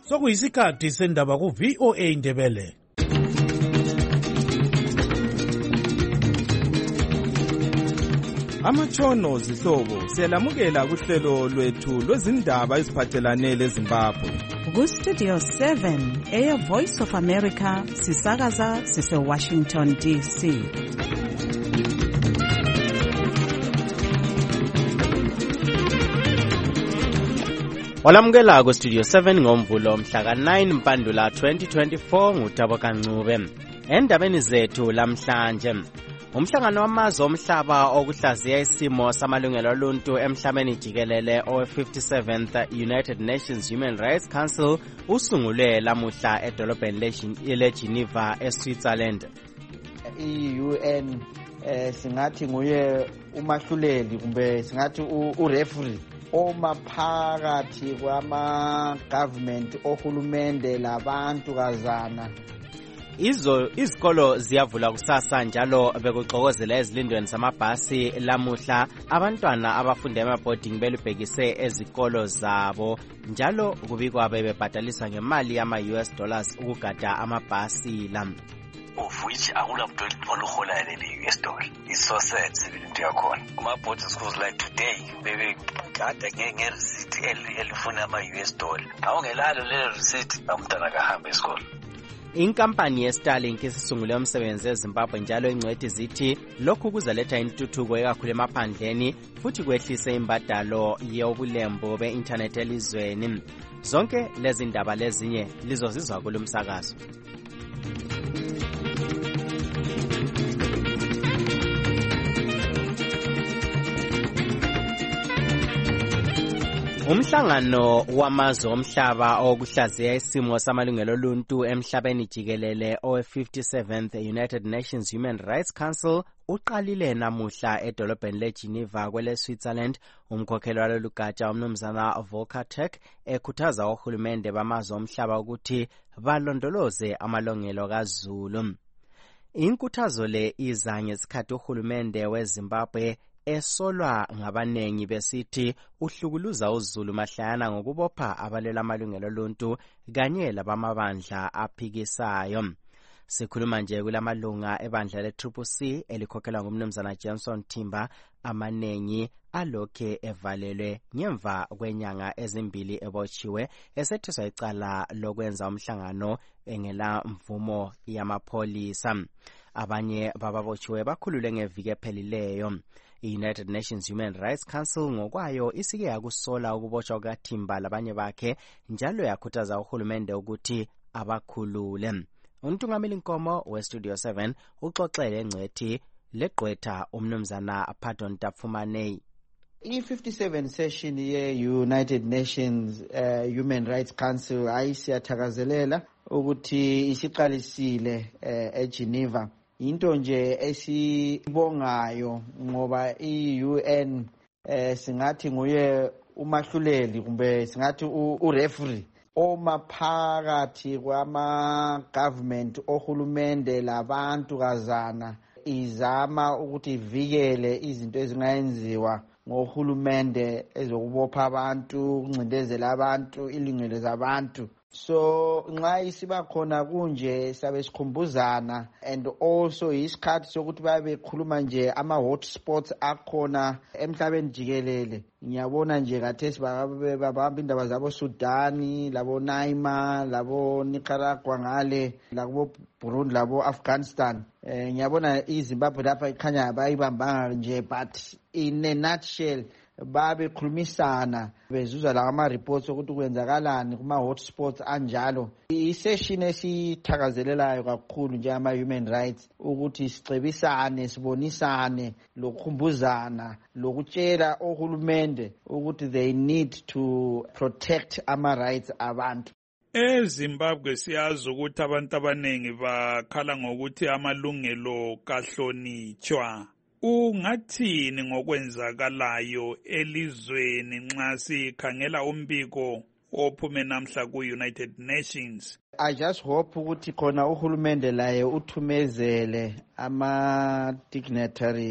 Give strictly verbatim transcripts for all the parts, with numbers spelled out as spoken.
Sokuyisikhathi sendaba ku V O A Indebele. Amatshono zihlobo siyalamukela kuhlelo lwethu lwezindaba eziphathelane leZimbabwe. Ku Studio seven eya Voice of America sisakaza sise Washington D C. Walamukela ku Studio seven ngomvulo mhla ka nine Mpandula twenty twenty-four nguThabo Kancube. Endabeni zethu lamhlanje, umhlangano wamazwe omhlaba okuhlaziya isimo samalungelo oluntu emhlabeni jikelele owe fifty-seventh United Nations Human Rights Council usungule lamuhla edolobheni leGeneva eSwitzerland. I-U N eh singathi nguye umahluleli kumbe singathi ureferee omaphakathi kwama government ohulumende labantu kazana. Izo izikolo ziyavula kusasa njalo bekuxokozela ezilindweni zamabhasi lamuhla abantwana abafunda ema-boarding belibhekise ezikolo zabo njalo kubikwa bebebhadalisa ngemali yama-U S dollars ukugada amabhasi la. Of which akula muntu oluhola leli U S dollar. It's so sad into yakhona. Kuma-boarding schools like today bebe gada nge-receipt elifuna ama-U S dollar. Awungelalo lelo receipt umntwana kahambe esikolo. Inkampani ye-Starlink isisungule umsebenzi eZimbabwe njalo ingcwethi zithi lokhu kuzaletha intuthuko ekakhulu emaphandleni futhi kwehlise imbadalo yobulembu be-internet elizweni. Zonke lezi ndaba lezinye lizozizwa kulo msakazo. Umhlangano wamazwe omhlaba okuhlaziya isimo samalungelo oluntu emhlabeni jikelele owe fifty-seventh United Nations Human Rights Council uqalile namuhla edolobheni leGeneva kwele Switzerland. Umkhokheli walolu gatsha umnumzana Volker Turk ekhuthaza ohulumende bamazwe omhlaba ukuthi balondoloze amalungelo kaZulu. Inkuthazo le iza ngesikhathi uhulumende weZimbabwe esolwa ngabanengi besithi uhlukuluza uZulu mahlayana ngokubopha abalela amalungelo oluntu kanye labamabandla aphikisayo. Sikhuluma nje kulamalunga ebandla le-Triple C elikhokhelwa ngumnumzana Johnson Timber, amanengi alokhe evalelwe ngemva kwenyanga ezimbili ebotshiwe esetheswa icala lokwenza umhlangano engela mvumo yamapholisa. Abanye bababotshiwe bakhulule ngeviki ephelileyo. I-United Nations Human Rights Council ngokwayo isike yakusola ukubotshwa kukaThimba labanye bakhe njalo yakhuthaza uhulumende ukuthi abakhulule. Untungameli Nkomo we-Studio seven uxoxele engcwethi legqwetha umnumzana Pardon Tapfumane. I-fifty-seven session ye-United Nations uh, Human Rights Council ayisiyathakazelela ukuthi isiqalisile uh, eGeneva. Into nje esibongayo ngoba i-U N eh singathi nguye umahluleli kumbe singathi ureferee omaphakathi kwama government ohulumende labantu kazana izama ukuthi ivikele izinto ezingayenziwa ngohulumende ezokubopha abantu ukuncindezela abantu ilungelo zabantu. So nxa isiba khona kunje sabe sikhumbuzana and also isikhathi sokuthi babe khuluma nje ama hotspots akhona emhlabeni jikelele. Ngiyabona nje kathesi babamba indaba zabo Sudan, labo Naima, labo Nicaragua ngale, labo Burundi, labo Afghanistan. Eh ngiyabona iZimbabwe lapha ikhanya bayibamba nje but in a nutshell babe khulumisana bezuza la ama reports ukuthi kwenzakalani kuma hotspots anjalo. I-session esithakazelelayo kakhulu nje ama human rights ukuthi sicebisane sibonisane lokukhumbuzana lokutshela ohulumende ukuthi they need to protect ama rights abantu. EZimbabwe siyazi ukuthi abantu abanengi bakhala ngokuthi amalungelo kahlonitshwa. Ungathini ngokwenzakalayo elizweni nxa sikhangela umbiko ophume namhla ku-United Nations? I just hope ukuthi khona uhulumende laye uthumezele ama dignitaries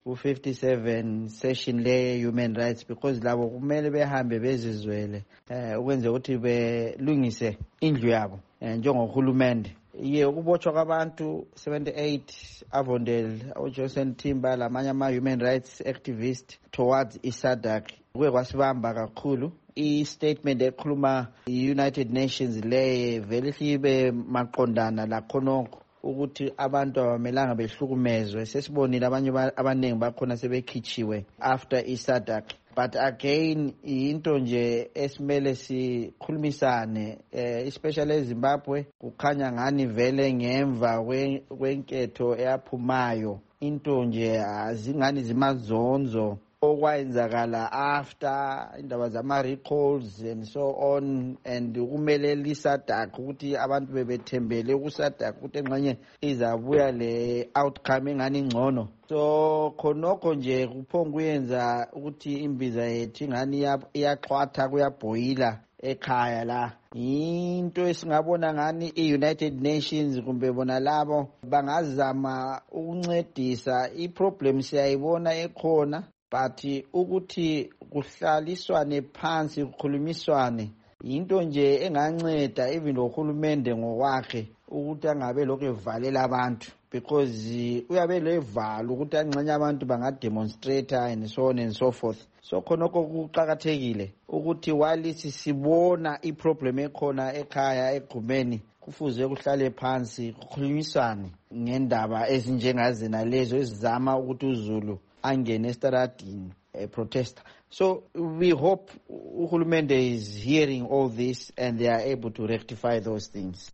ku fifty-seven session le human rights because labo kumele behambe bezizwele eh ukwenza ukuthi belungise indlu yabo njengohulumende. Ye ukubotshwa kwabantu seventy-eight Avondale, uJohnson Timber lamanye ama human rights activist towards iSADC kuye kwasibamba kakhulu. I-statement ekhuluma i-United Nations le vele ibe maqondana la khonoko ukuthi abantu abamelanga behlukumezwe. Sesibonile abanye abaningi bakhona sebekhitshiwe after iSADC. But again into nje esimele sikhulumisane eh, especially eZimbabwe kukhanya ngani vele ngemva kwenketho eyaphumayo into nje azingani zimazonzo okwenzakala after indaba zama recalls and so on, and kumele liSADC ukuthi abantu bebethembele kuSADC ukuthi engxenye izabuya le outcome engani ngcono. So khonokho nje kuphonga kuyenza ukuthi imbiza yethu ingani iyaxhwatha kuyabhoyila ekhaya la. Into esingabona ngani i-United Nations kumbe bona labo bangazama ukuncedisa. I-problem siyayibona ekhona, but ukuthi kuhlaliswane phansi kukhulumiswane into nje enganceda even uhulumende ngokwakhe ukuthi angabe lokho evalela abantu, because uyabe levalo ukuthi angxenye abantu bangademonstrate and so on and so forth. So khonokho kuqhakathekile ukuthi walisi sibona iproblem ekhona ekhaya egqumeni kufuze kuhlale phansi kukhulumiswane ngendaba ezinjengazi nalezo ezizama ukuthi uZulu angene estaradini a protester. So we hope uhulumende is hearing all this and they are able to rectify those things.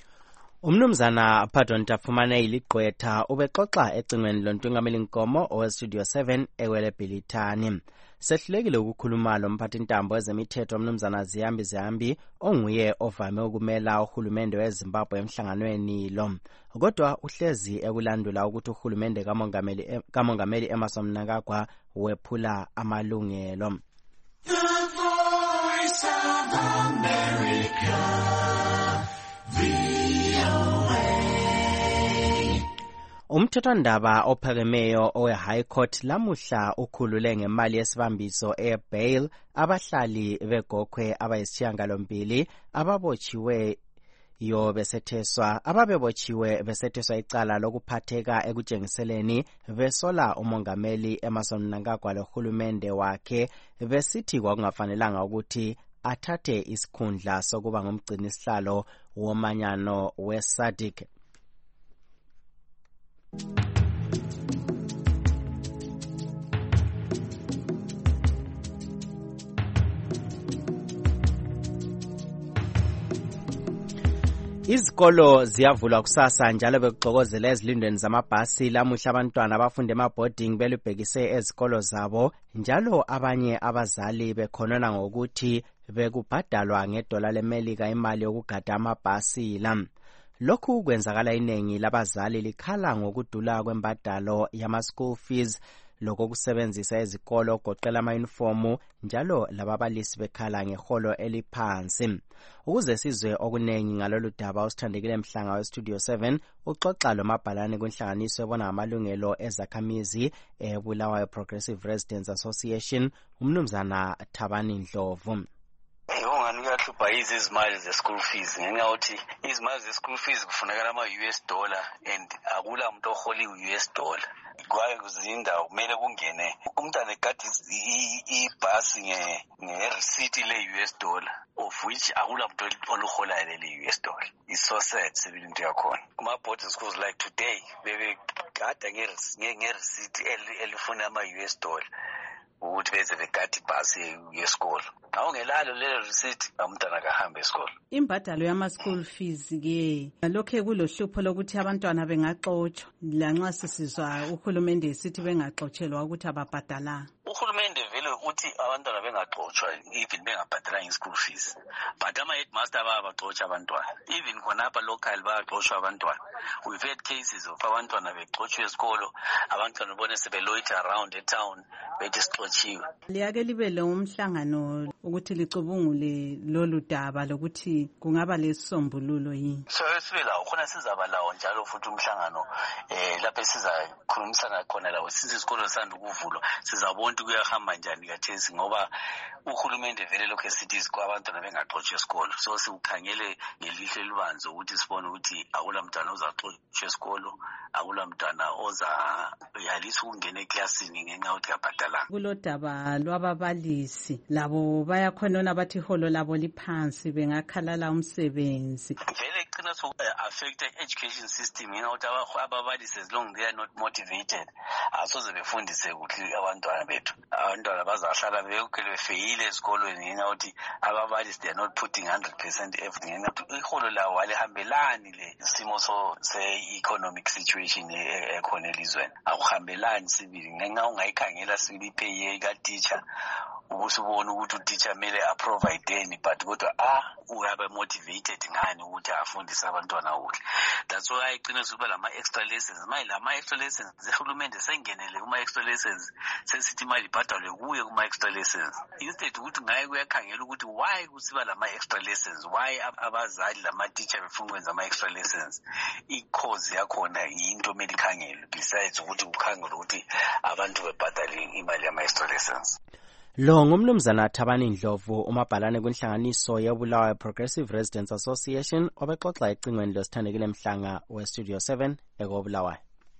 Umnumzana Pardon Tafumane iliqwetha ubexoxa ecingweni lontungameli Nkomo owestudio seven ewele Bhilithani. Sehlulekile ukukhuluma lo mphathintambo ezemithetho umnumzana Ziyambi Ziyambi onguye ovame ukumela uhulumende weZimbabwe emhlanganweni lo. Kodwa uhlezi ekulandula ukuthi uhulumende kamongameli kamongameli Emmerson Mnangagwa wephula amalungelo. The Voice of America. Umthethwandaba ophakemeyo owe High Court lamuhla ukhulule ngemali yesibambiso e-bail abahlali beGokhwe abayisishiyagalombili ababotshiwe yo besetheswa ababebotshiwe besetheswa icala lokuphatheka ekutshengiseleni besola umongameli Emmerson Mnangagwa lohulumende wakhe besithi kwakungafanelanga ukuthi athathe isikhundla sokuba ngumgcini sihlalo womanyano weSADC. Izikolo ziyavulwa kusasa njalo bekuxokozela ezilindweni zamabhasi lamuhla abantwana abafunda ema-boarding belubhekise ezikolo zabo njalo abanye abazali bekhonona ngokuthi bekubhadalwa ngedola leMelika imali yokugada amabhasi la. Lokhu kwenzakala iningi labazali likhala ngokudula kwembadalo yama-school fees lokokusebenzisa ezikolo goqela ama-uniformu njalo lababalisi bekhala ngeholo eliphansi. Ukuze sizwe okuningi ngalolu daba usithandekile Mhlanga westudio seven uxoxa lomabhalane kwenhlanganiso ebona amalungelo ezakhamizi eBulawayo Progressive Residents Association umnumzana Thabani Ndlovu. Ungani uyahlupha yizi izimali ze-school fees ngenxa yokuthi izimali ze-school fees kufunakala ama-U S dollar and akula muntu oholi u-U S dollar. Kwaye kuzindawo kumele kungene umntana egadi ibhasi nge-receipt le-U S dollar of which akula muntu oluholayo leli-U S dollar. It's so sad sibili into yakhona. Kuma-boarding schools like today bebegada nge-receipt elifuna ama-U S dollar ukuthi beze begadi ibhasi yesikolo. Awungelalo lelo receipt umntana kahambe esikolo. Imbadalo yama-school fees ke lokho kulohlupho lokuthi abantwana bengaxotshwa lanxa sisizwa uhulumende esithi bengaxotshelwa ukuthi ababhadalanga. Uhulumende vele uthi abantwana bengaxotshwa even bengabhadalanga i-school fees, but ama-headmaster bayabaxotsha abantwana. Even khonapha local bayaxotshwa abantwana. We've had cases of abantwana bexotshwe esikolo, abantwana bone sebeloiter around etown bethi sixotshiwe. Liyake libe lo umhlangano ukuthi licubungule lolu daba lokuthi kungaba lesisombululo yini. So sibe lawo khona sizaba lawo njalo futhi umhlangano eh lapho sizakhulumisana khona lawo since isikolo sisanda ukuvulwa sizabona ukuthi kuyahamba njani kathesi ngoba uhulumende vele lokho esithi kwabantwana bengaxotshe esikolo. So sikhangele ngelihlo elibanzi ukuthi sibone ukuthi akula mntwana ozaxotshe esikolo, akula mntwana oza yalisa ukungena eklasini ngenxa yokuthi abhadalanga. Kulodaba lwababalisi labo bayakhonona bathi iholo labo liphansi bengakhalala umsebenzi. Vele iqina so affect education system ngenxa yokuthi ababalisi as long they are not motivated asoze befundise kuhle abantwana bethu. Abantwana bazahlala beyokhele befeyile esikolweni ngenxa yokuthi ababalisi they are not putting one hundred percent effort ngenxa yokuthi iholo lawo alihambelani le isimo so se-economic situation ekhona elizweni. Akuhambelani sibili ngenxa ungayikhangela sibili ipay ka-teacher ubusubona ukuthi u-teacher kumele aprovide but kodwa ah uyabe motivated ngani ukuthi afundise abantwana kuhle. That's why iqina sokuba lama extra lessons mayi lama extra lessons zehulumende sengenele kuma extra lessons sesithi imali ibhadalwe kuye kuma extra lessons instead ukuthi ngaye kuyakhangela ukuthi why kusiba lama extra lessons, why abazali lama teacher befuna ukwenza ama extra lessons. I-cause yakhona into kumele ikhangele besides ukuthi kukhangele ukuthi abantu bebhadale imali yama extra lessons. Lo ngumnumzana Thabani Ndlovu umabhalane kwinhlanganiso yeBulawayo Progressive Residents Association obexoxa ecingweni losithandekile mhlanga we-Studio seven ekobulawayo.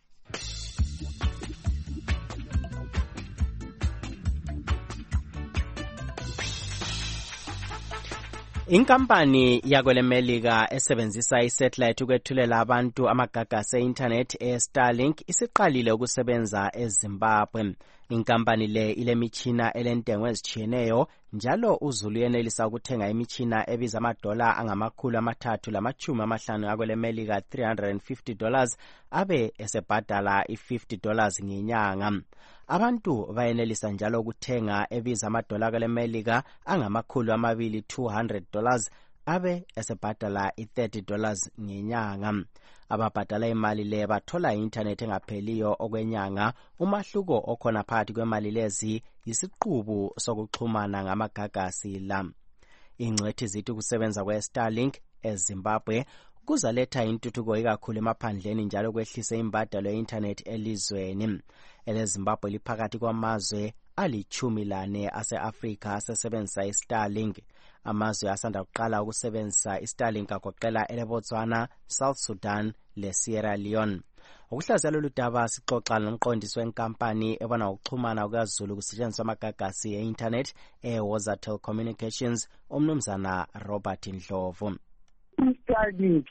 Inkampani yakwele Melika esebenzisa isatellite ukwethulela abantu amagagasi e-internet e-Starlink isiqalile ukusebenza eZimbabwe. Inkampani le ilemitshina elentengo ezitshiyeneyo njalo uzulu yenelisa ukuthenga imitshina ebiza amadola angamakhulu amathathu lamachumi amahlanu akwele Melika three hundred fifty dollars abe esebhadala i-fifty dollars ngenyanga. Abantu bayenelisa njalo ukuthenga ebiza amadola akwele Melika angamakhulu amabili two hundred dollars abe esebhadala i-thirty dollars ngenyanga. Ababhadala imali le bathola i-internet engapheliyo okwenyanga. Umahluko okhona phakathi kwemali lezi yisiqubu sokuxhumana ngamagagasi la. Ingcwethi zithi kusebenza kwe-Starlink eZimbabwe kuzaletha intuthuko ikakhulu emaphandleni njalo kwehlise imbadalo ye-internet elizweni. EleZimbabwe liphakathi kwamazwe alichumi lane ase-Afrika asesebenzisa i-Starlink. Amazwe asanda kuqala ukusebenzisa i-Starlink agoqela eleBotswana, South Sudan le-Sierra Leone. Ukuhlaziya lolu daba sixoxa nomqondisi wenkampani ebona ukuxhumana kukaZulu kusetshenziswa amagagasi e-internet eWazatel Communications umnumzana Robert Ndlovu. I-Starlink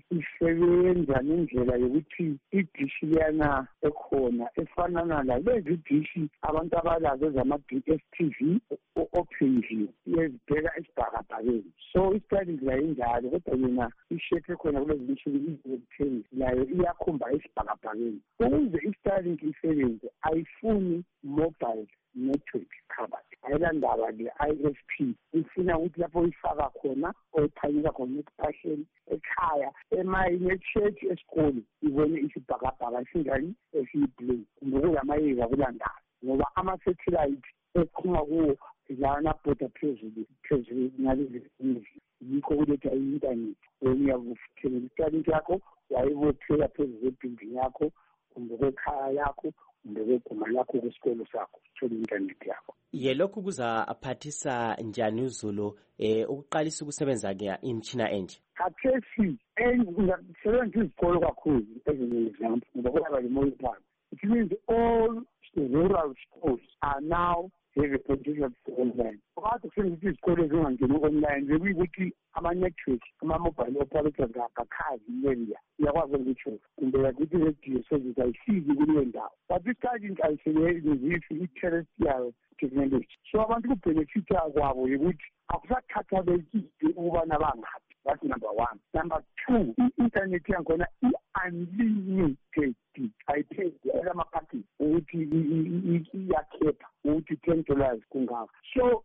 isebenza ngendlela yokuthi idishi liyana ekhona efanana lalezi dishi abantu abalazo zama-D S T V o-open view iyezibheka esibhakabhakeni. So i-Starlink layo injalo kodwa yena ishepe khona kulezi dishi izokuthenga layo iyakhomba esibhakabhakeni. Ukuze i-Starlink isebenze ayifuni mobile network covered. Aylandaba le-I S P ifuna ukuthi lapho uyifaka khona oyiphanyeka khona ekuphahleni ekhaya emayini echurch esikole ibone isibhakabhaka sinjani esiyiblue ngokuyamayeka kulandaba ngoba ama-satellite eqhuma kuwo lana bhoda phezulu phezulu ngalezi izi yikho kuletha i-internet wena uyakuthengela i-Starlink yakho wayibophela phezulu kwebhilding yakho kumbe kwekhaya yakho kumbe kweguma lakho kwesikolo sakho uthola i-internet yakho. Ye lokhu kuzaphathisa njani uZulu eh ukuqalisa ukusebenza ke imtshina enje? Khathesi engisebenza izikolo kakhulu ezinye example ngoba kuba le mobile. It means all the rural schools are now have a potential for online. Abantu kusebenzisa izikolo ezingangeni online bekuyikuthi ama-network ama-mobile operators akakhazi i-area iyakwazi ukuthi kumbe yakuthi radio service ayifiki kuleyo ndawo. But i-Starlink ayisebenzisi i-terrestrial technology. So abantu kubhenefitha kwabo ukuthi akusakhathalekile ukubana bangaphi. That's number one. Number two, i-internet yakhona i-unlimited. Ayipheli elamaphakhi ukuthi iyakhepha ukuthi ten dollars kungaka. So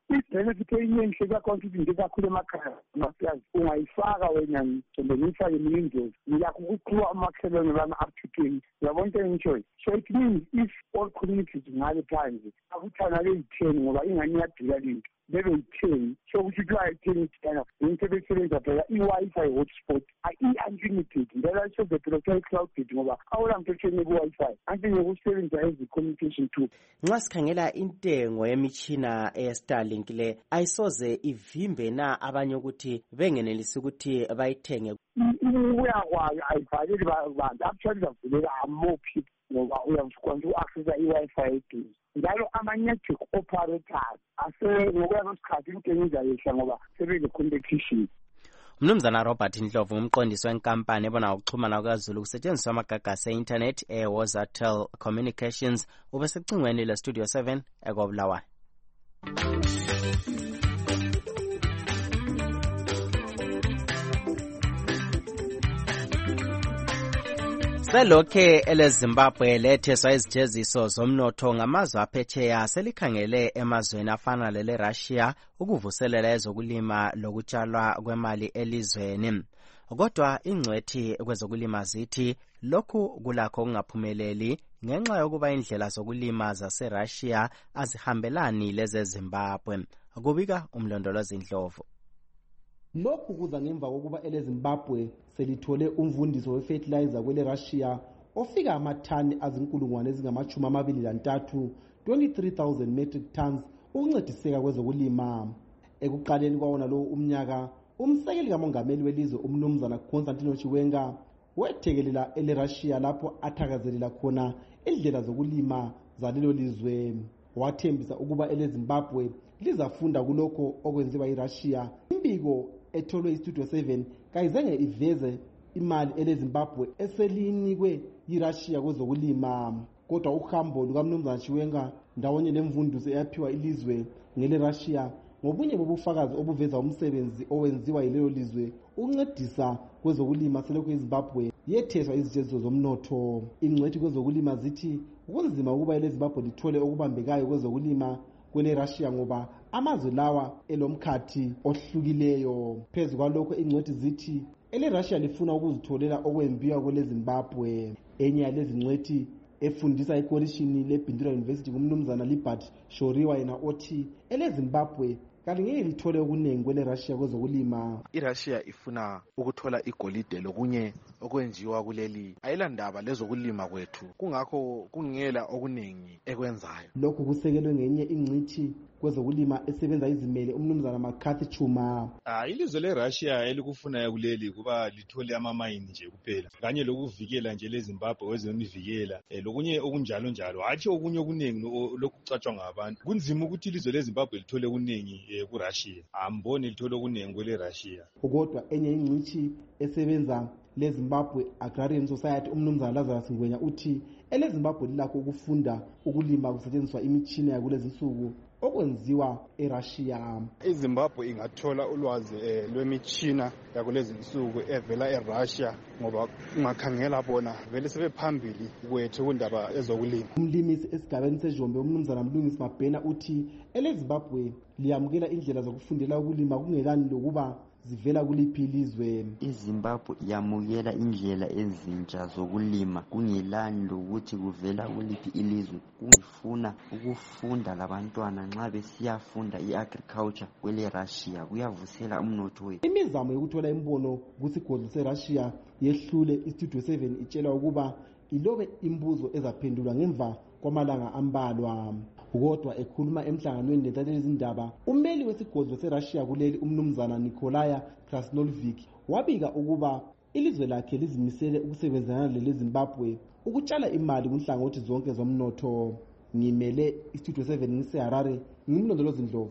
i-benefit eyiningi sekakhona ukuthi nje kakhulu emakhaya amaplazi ungayifaka wena mhlawumbe ngiyifake emlindweni ngiyakho ukuqhuba amakhelwane bami up to date yabona into engitshoyo. So it means if all communities ngale phandle akuthana leyitheni ngoba ingane iyadula linto bebe yitheni so ukuthi kuyayitheni thina into besebenza phela i-Wi-Fi hotspot i-unlimited ngela so the local cloud ngoba awulamntu etheni ku-Wi-Fi anti ngokusebenza as i-communication tool. Nxa sikhangela intengo yemitshina ye-Starlink le ayisoze ivimbe na abanye ukuthi bengenelisi ukuthi bayithenge? Ukuya kwayo ayivaleli bantu actually bavulela more people ngoba uyakwazi uku-accessa i-Wi-Fi eduze njalo ama-network operators ase ngokuya kwesikhathi intengo izayehla ngoba sebele-competition. Mnumzana Robert Ndlovu umqondisi wenkampani ebona ukuxhumana kukaZulu kusetshenziswa amagagasi e-internet e-Wozatel Communications ubesecingweni le-Studio seven ekobulawayo. Selokhe eleZimbabwe letheswa izijeziso zomnotho ngamazwe aphetsheya selikhangele emazweni afana lele-Russia ukuvuselela ezokulima lokutshalwa kwemali elizweni. Kodwa ingcwethi kwezokulima zithi lokhu kulakho kungaphumeleli ngenxa yokuba indlela zokulima zase-Russia azihambelani lezeZimbabwe. Kubika umlondolozi Ndlovu. Lokhu kuza ngemva kokuba eleZimbabwe selithole umvundiso we-fertilizer kwele Russia ofika amathani azinkulungwane ezingamachumi amabili lantathu twenty-three thousand metric tons ukuncediseka kwezokulima. Ekuqaleni kwawona lo umnyaka umsekeli kamongameli welizwe umnumzana Constantino Chiwenga wethekelela ele Russia lapho athakazelela khona indlela zokulima zalelo lizwe. Wathembisa ukuba eleZimbabwe lizafunda kulokho okwenziwa iRussia. Imbiko etholwe iStudio seven kayizange iveze imali eleZimbabwe eselinikwe iRussia kwezokulima, kodwa uhambo lukamnumzana Chiwenga ndawonye nemvunduso eyaphiwa ilizwe ngele Russia ngobunye bobufakazi obuveza umsebenzi owenziwa yilelo lizwe ukuncedisa kwezokulima selokhu iZimbabwe yetheswa izijeziso zomnotho. Ingcwethi kwezokulima zithi kunzima ukuba eleZimbabwe lithole okubambekayo kwezokulima kwele Russia ngoba amazwe lawa elomkhathi ohlukileyo. Phezu kwalokho ingcwethi zithi ele Russia lifuna ukuzitholela okwembiwa kwele Zimbabwe. Enye yalezingcwethi efundisa ekolishini leBindura University kumnumzana Libert Shoriwa yena othi ele Zimbabwe kalingeke lithole okuningi kwele Russia kwezokulima. iRussia ifuna ukuthola igolide lokunye okwenziwa kuleli ayilandaba lezokulima kwethu kungakho kungela okuningi ekwenzayo. Lokhu kusekelwe ngenye ingcithi kwezokulima esebenza izimele umnumzana McCarthy Chuma. Ah ilizwe leRussia elikufunayo kuleli kuba lithole amamayini nje kuphela kanye lokuvikela nje leZimbabwe wezemivikela eh, lokunye okunjalo njalo hathi okunye okuningi lokucatshwa ngabantu. Kunzima ukuthi ilizwe leZimbabwe lithole okuningi eh, kuRussia. Amboni lithole okuningi kwele Russia. Kodwa enye ingcithi esebenza leZimbabwe Agrarian Society umnumzana Lazarus Ngwenya uthi eleZimbabwe lilakho ukufunda ukulima kusetshenziswa imitshina yakulezi nsuku okwenziwa eRussia. iZimbabwe ingathola ulwazi eh, lwemitshina yakulezi nsuku evela eRussia ngoba ungakhangela bona vele sebephambili kwethu kundaba ezokulima. Umlimisi esigabeni seJombe umnumzana Mlungisi Mabhena uthi eleZimbabwe liyamukela indlela zokufundela ukulima kungelani lokuba zivela kuliphi ilizwe. iZimbabwe yamukela indlela ezintsha zokulima kungelani lokuthi kuvela kuliphi ilizwe. Kungifuna ukufunda labantwana nxa besiyafunda iagriculture kwele Russia kuyavusela umnotho wethu. Imizamo yokuthola imbono kusigodlo seRussia yehlule iStudio seven itshela ukuba ilobe imbuzo ezaphendulwa ngemva kwamalanga ambalwa. Kodwa ekhuluma emhlanganweni nentatheleli izindaba umeli wesigodlo seRussia kuleli umnumzana Nikolaya Krasnolvik wabika ukuba ilizwe lakhe lizimisele ukusebenzana leleZimbabwe ukutshala imali kunhlangothi zonke zomnotho. Ngimele iStudio seven ngiseHarare ngimlondolozi Ndlovu.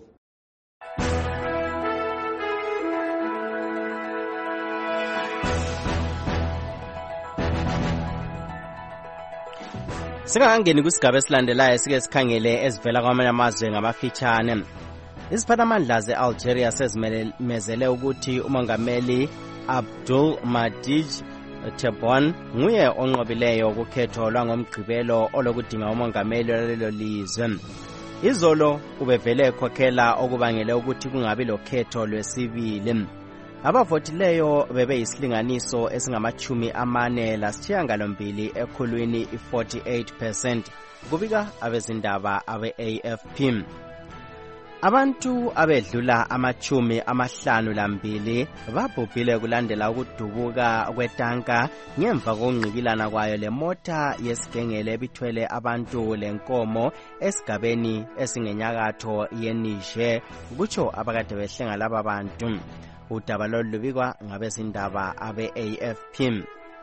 Singakangeni kusigaba esilandelayo sike sikhangele ezivela kwamanye amazwe ngamafitshane. Iziphathamandla ze-Algeria sezimemezele ukuthi umongameli Abdul Majid Tebboune nguye onqobileyo ukukhetho lwangomgqibelo olokudinga umongameli walelo lizwe. izolo ubevele ekhokhela okubangele ukuthi kungabi lokhetho lwesibili. Abavotileyo bebe yisilinganiso esingamachumi amane lasishiyagalombili ekhulwini i-forty-eight percent kubika abezindaba abe-A F P. Abantu abedlula amachumi amahlanu lambili babhubhile kulandela ukudubuka kwetanka ngemva kokungqikilana kwayo lemota yesigengele ebithwele abantu lenkomo esigabeni esingenyakatho yeNiger, kutsho abakade behlenga laba bantu. Udaba lolu lubikwa ngabezindaba abe-A F P.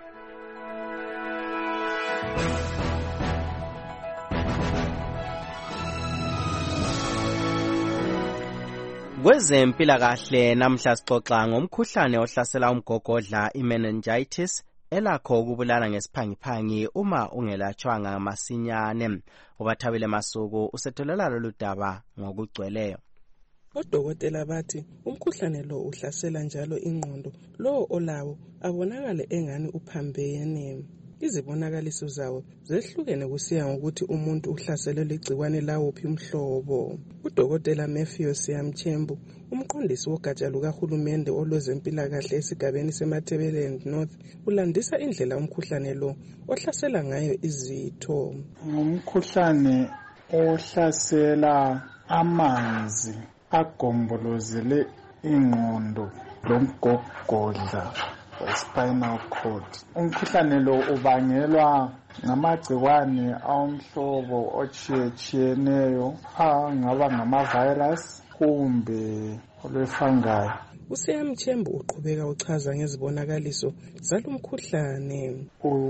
Kwezempilakahle namhla sixoxa ngomkhuhlane ohlasela umgogodla i-meningitis elakho ukubulala ngesiphangiphangi uma ungelatshwanga masinyane. Ubathabile Masuku usetholela lolu daba ngokugcweleyo. Odokotela bathi umkhuhlane lo uhlasela njalo ingqondo, lo olawo abonakale engani uphambene. Izibonakaliso zawo zehlukene kusiya ngokuthi umuntu uhlaselwe ligciwane lawuphi umhlobo. Udokotela Matthew Siamchembu, umqondisi wogatsha lukahulumende olwezempilakahle esigabeni seMatabeleland North, ulandisa indlela umkhuhlane lo ohlasela ngayo izitho. Umkhuhlane ohlasela amanzi agombolozele ingqondo lomgogodla spinal cord. Umkhuhlane lo ubangelwa ngamagciwane awomhlobo otshiyetshiyeneyo angaba ngama-virus kumbe olwe-fungi. uSiyamthembu uqhubeka uchaza ngezibonakaliso zalumkhuhlane.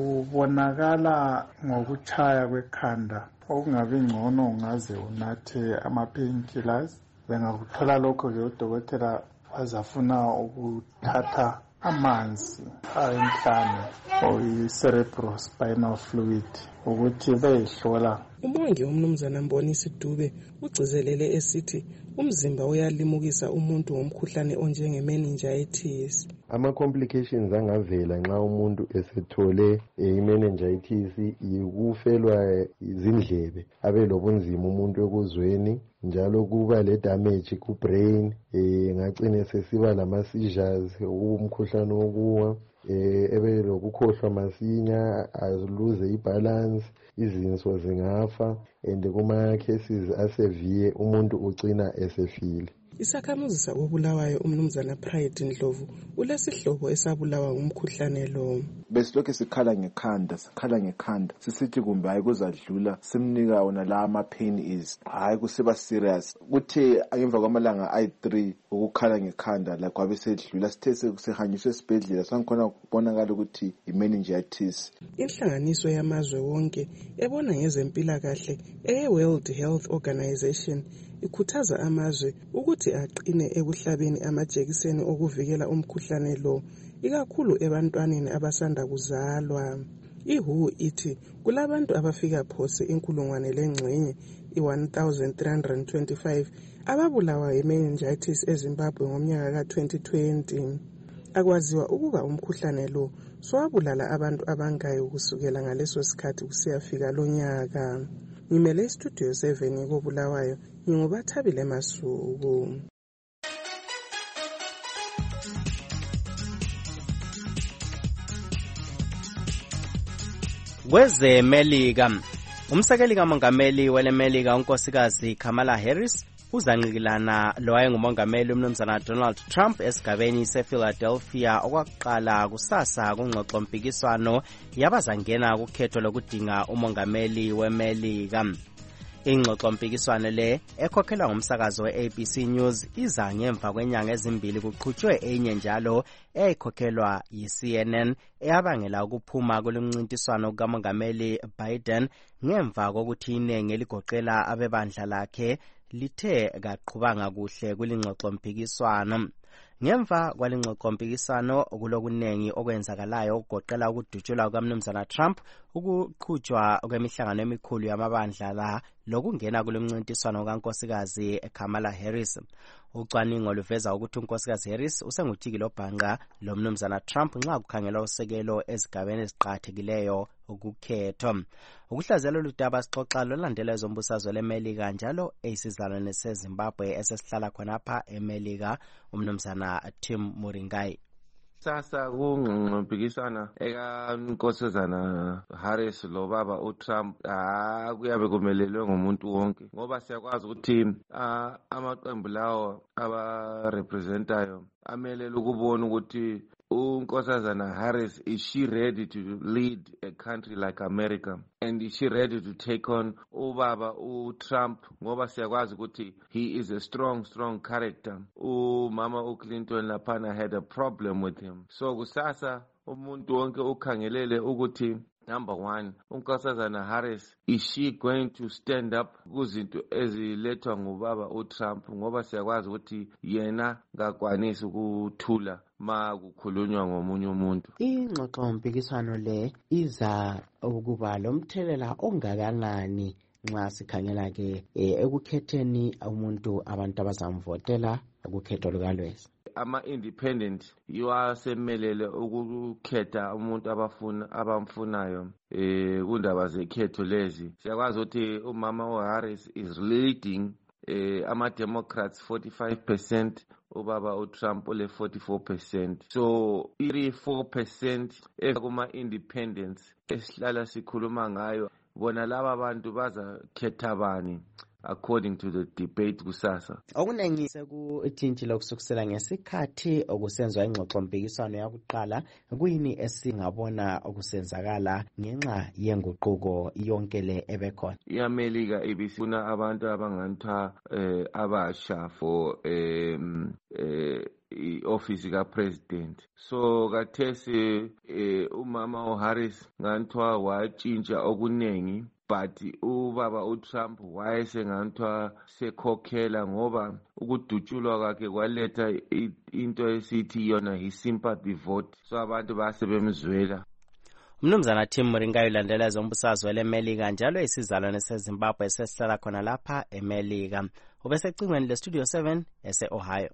Ubonakala ngokutshaya kwekhanda okungabi ngcono ungaze unathe ama-painkillers. Bengakuthola lokho ke udokotela bazafuna ukuthatha amanzi ayinhlanu oyi-cerebral spinal fluid ukuthi beyihlola. Umongi umnumzana Mbonisi Dube ugcizelele esithi umzimba uyalimukisa umuntu ngomkhuhlane onjenge-meningitis. Ama-complications angavela nxa umuntu esethole i-meningitis yikufelwa izindlebe, abe lobunzima umuntu ekuzweni, njalo kuba le-damage ku-brain, ngacine sesiba lama-seizures, umkhuhlane wokuwa, ebe lokukhohlwa masinya, aluze ibalance, izinso zingafa, and kuma-cases asevere umuntu ugcina esefile. Isakhamuzi sakobulawayo umnumzana Pride Ndlovu ulesihlobo esabulawa ngumkhuhlane lo. Besilokhu sikhala ngekhanda, sikhala ngekhanda. Sisithi kumbe hayi kuzadlula, simnika wona la ama pain is. Hayi kusiba serious. Kuthe emva kwamalanga ayi three ukukhala ngekhanda la kwabe sedlula, sithe sekuhanyiswe esibhedlela sangikhona ukubonakala ukuthi i-meningitis. Inhlanganiso yamazwe wonke ebona ngezempilakahle e-World Health Organization ikhuthaza amazwe ukuthi aqine ekuhlabeni amajekiseni okuvikela umkhuhlane lo, ikakhulu ebantwaneni abasanda kuzalwa. I-W H O ithi kulabantu abafika phose inkulungwane lengxenye i-one thousand three hundred twenty-five ababulawa yi-meningitis eZimbabwe ngomnyaka ka-twenty twenty. Akwaziwa ukuba umkhuhlane lo swabulala abantu abangayo kusukela ngaleso sikhathi kusiyafika lo nyaka. Ngimele istudio seven kobulawayo, ngingubathabile Masuku. Kwezemelika, umsekeli kamongameli welemelika unkosikazi Kamala Harris uzanqikilana lowayengumongameli umnumzana Donald Trump esigabeni sePhiladelphia okwakuqala kusasa kungxoxompikiswano yabazangena kukhetho lokudinga umongameli wemelika. Ingxoxompikiswano le ekhokhelwa ngumsakazo we-A B C News iza ngemva kwenyanga ezimbili kuqhutshwe enye njalo eyayikhokhelwa yi-C N N eyabangela ukuphuma kulumncintiswano kukamongameli Biden ngemva kokuthi inengi eligoqela abebandla lakhe lithe kaqhubanga kuhle kulingxoxompikiswano. Ngemva kwalingxoxompikiswano kulokunengi okwenzakalayo okugoqela ukudutshulwa kukamnumzana Trump, ukuqhutshwa kwemihlangano emikhulu yamabandla la lokungena kulomncintiswano kankosikazi Kamala Harris. Ucwaningo luveza ukuthi unkosikazi Harris usengujikilo bhanqa lo mnumzana Trump nxa kukhangelwa usekelo ezigabeni eziqathekileyo ukukhetho. Ukuhlazela ludaba sixoxa lolandela ezombusazwe leMelika njalo eyisizalwane seZimbabwe esesihlala khonapha eMelika umnumzana Tim Muringai. Sasa kungqompikisana eka nkosazana Harris lo baba uTrump ah kuyabe kumelelwe ngumuntu wonke ngoba siyakwazi ukuthi amaqembu lawo aba representayo amelele ukubona ukuthi unkosazana Harris, is she ready to lead a country like America, and is she ready to take on ubaba uTrump ngoba siyakwazi ukuthi he is a strong strong character. Umama uClinton laphana had a problem with him, so kusasa umuntu wonke ukhangelele ukuthi number one, unkosazana Harris, is she going to stand up kuzinto ezilethwa ngubaba uTrump ngoba siyakwazi ukuthi yena ngakwanisi ukuthula ma kukhulunywa ngomunye umuntu. Ingxoxo mpikiswano le iza ukuba lomthelela ongakanani nxa sikhangela ke ekukhetheni umuntu abantu abazamvotela ukukhetho lukalwezi. Ama-independent yiwasemelele ukukhetha umuntu abafuna abamfunayo eh kundaba zekhetho lezi. Siyakwazi ukuthi umama uHarris is leading eh ama-Democrats forty-five percent, ubaba uTrump ule forty-four percent. So iri four percent ekuma-independents esihlala sikhuluma ngayo, bona laba abantu bazakhetha bani according to the debate kusasa. Okuningi sekutshintshile ukusukusela ngesikhathi okusenzwa ingxoxo mpikiswano yakuqala kuyini esingabona okusenzakala ngenxa yenguquko yonke le ebekhona. IAmelika ibisifuna abantu abanganthwa eh, abasha for eh, eh, i-office ka-president. So kathesi eh, umama uHarris nganthwa watshintsha okuningi, but ubaba uTrump wayesenganthwa sekhokhela ngoba ukudutshulwa kwakhe kwaletha into esithi yona i-sympathy vote, so abantu basebemzwela. Umnumzana Tim Muringai ulandela ezombusazwe leMelika njalo isizalwane seZimbabwe esesihlala khona lapha eMelika. Ubesecingweni leStudio seven ese-Ohio.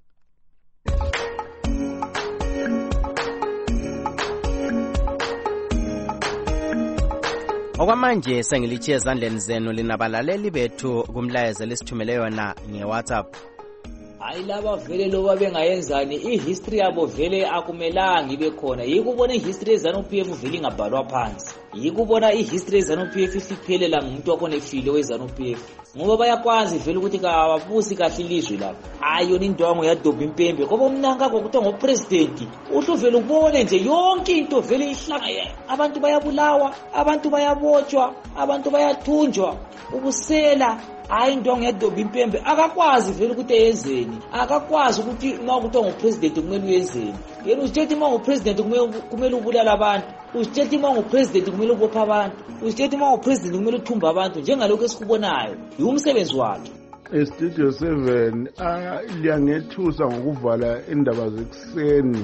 Okwamanje sengilithi ezandleni zenu linabalaleli bethu kumlayezo lesithumele yona ngeWhatsApp. Hayi laba vele loba bengayenzani ihistory yabo vele akumelanga ibe khona. Yikubona ihistory yeZANU-P F vele ingabhalwa phansi. Yikubona ihistory yeZANU-P F isiphelela ngumuntu wakho nefile weZANU-P F. Ngoba bayakwazi vele ukuthi kababusi kahle ilizwe lapha. Hayi yona indwango yadobha impembe ngoba umnanga ukuthi ngopresident uhlo vele ubone nje yonke into vele ihlanga, abantu bayabulawa, abantu bayabotshwa, abantu bayathunjwa, ubusela. Hayi indwango yadobha impembe akakwazi vele ukuthi eyenzeni, akakwazi ukuthi uma ukuthi ngopresident kumele uyenzeni. Yena usithethe uma ngopresident kumele kumele ubulala abantu, usithethe uma ngopresident kumele ubopha abantu, usithethe uma ngopresident kumele uthumba abantu njengalokho esikubonayo yumsebenzi wakhe. eStudio seven liyangethusa ngokuvala indaba zekuseni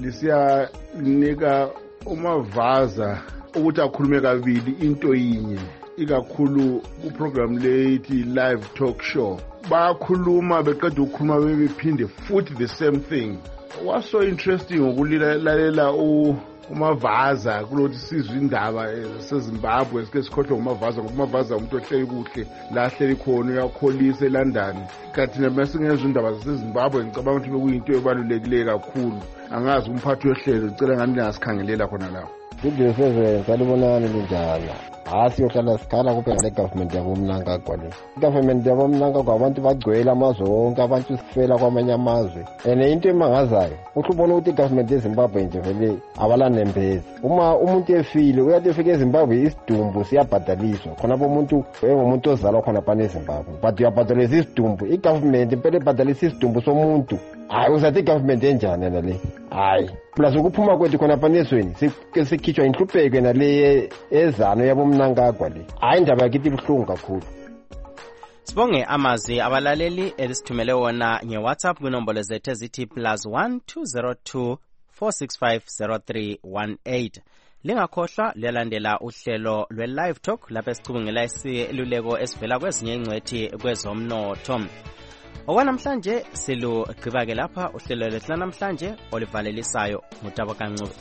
lisiyanika umavaza ukuthi akhulume kabili into yinye, ikakhulu kuprogram leyithi live talk show. Bakhuluma beqeda ukukhuluma bephinde futhi the same thing. What's so interesting ukulalela umavaza kulothi sizwe indaba seZimbabwe sike sikhohlwe umavaza ngoba umavaza umuntu ohleli kuhle la hleli khona uyakholisa eLondon. Kathi nemesingezwe indaba zaseZimbabwe ngicabanga ukuthi bekuyinto ebalulekile kakhulu. Angazi umphathi wehlelo ucela ngani lingasikhangelela khona lapho. Studio seven salibonani linjani? Hasi yohlala sikhala kuphela ngale government yabomnankagwa le. Government yabomnankagwa abantu bagcwele amazwe wonke, abantu sifela kwamanye amazwe. Ene into emangazayo uhlubona ukuthi government yeZimbabwe nje vele abalanembezi. Uma umuntu efile uyathi efika eZimbabwe isidumbu siyabhadaliswa. Khonapho umuntu engumuntu ozalwa khona phana eZimbabwe. But uyabhadalisa isidumbu. I-government impela ibhadalisa isidumbu somuntu. Hayi uzathi i-government enjani nale? Hayi plus ukuphuma kwethu khona phanesweni sikhitshwa inhlupheko nale ezano yabomnankagwa le. Hayi indaba yakithi ibuhlungu kakhulu. Sibonge amazwi abalaleli elisithumele wona ngeWhatsApp kwinombolo zethu ezithi plus one two zero two four six five zero three one eight. Lingakhohlwa liyalandela uhlelo lwe-live talk lapho esicubungela iseluleko esivela kwezinye ingcwethi kwezomnotho. okwanamhlanje silugqiba-ke lapha uhlelo lethu lanamhlanje olivalelisayo ngutabo kancube.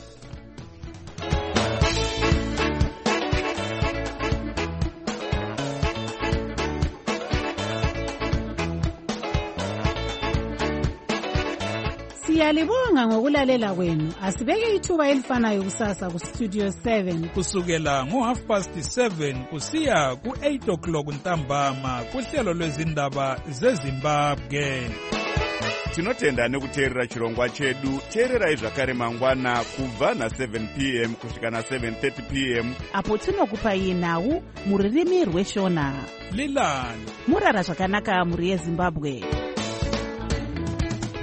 Siyalibonga ngokulalela kwenu. Asibeke ithuba elifanayo kusasa ku Studio seven kusukela ngo half past seven kusiya ku eight o'clock ntambama kuhlelo lwezindaba zeZimbabwe. Tinotenda nekuteerera chirongwa chedu. Teererai zvakare mangwana kubva na seven p m kusvika na seven thirty p m apo tinokupai nhau muririmi rweshona. Lilani murara zvakanaka muri yeZimbabwe.